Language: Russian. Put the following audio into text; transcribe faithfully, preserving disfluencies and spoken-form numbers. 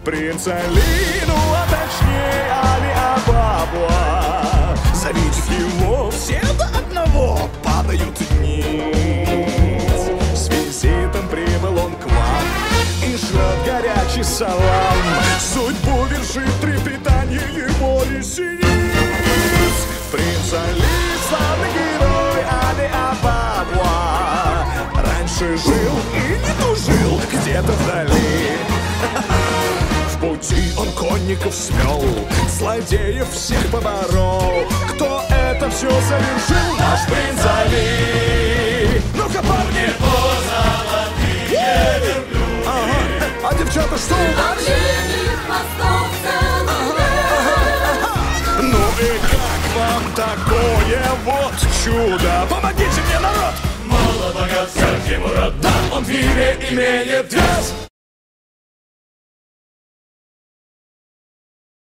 Принц Алину, а точнее Али Абабуа. Завидев его, все до одного падают ниц. С визитом прибыл он к вам и шлет горячий салам. Судьбу вершит трепетание его ресниц. Принц Али, славный герой Али Абабуа, раньше жил и не тужил где-то вдали. В пути он конников смел, злодеев всех поборол. Кто это все совершил? Наш принц Али. Ну-ка, парни! Золотые верблюды. Ага. А девчата что? Оленей хвостов целый лес. Ну и как вам такое вот чудо? Помогите мне, народ! Мало богат, всякий мурат. Да, он в мире имеет вес.